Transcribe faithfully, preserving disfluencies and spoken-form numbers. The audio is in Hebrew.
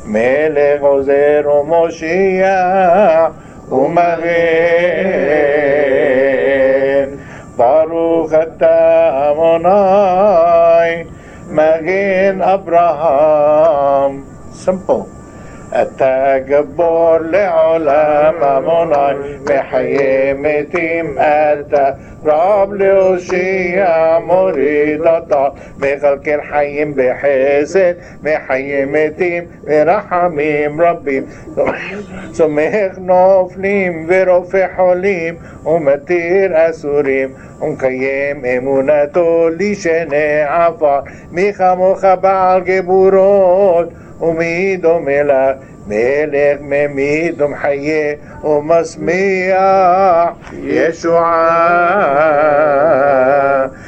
מלך עוזר ומושיע ומגן. ברוך אתה אדוני מגן אברהם. simple. אתה גיבור לעולם אדוני מחיה מתים. אתה רב להושיע מוריד אותה מכלכל חיים בחסד מחיה מתים ורחמים רבים. צומח נופלים ורופא חולים ומתיר אסורים ומקיים אמונתו לשני עפר. מי כמוך בעל גבורות ומי דומה לך מלך ממית ומחיה ומשמיע ישועה.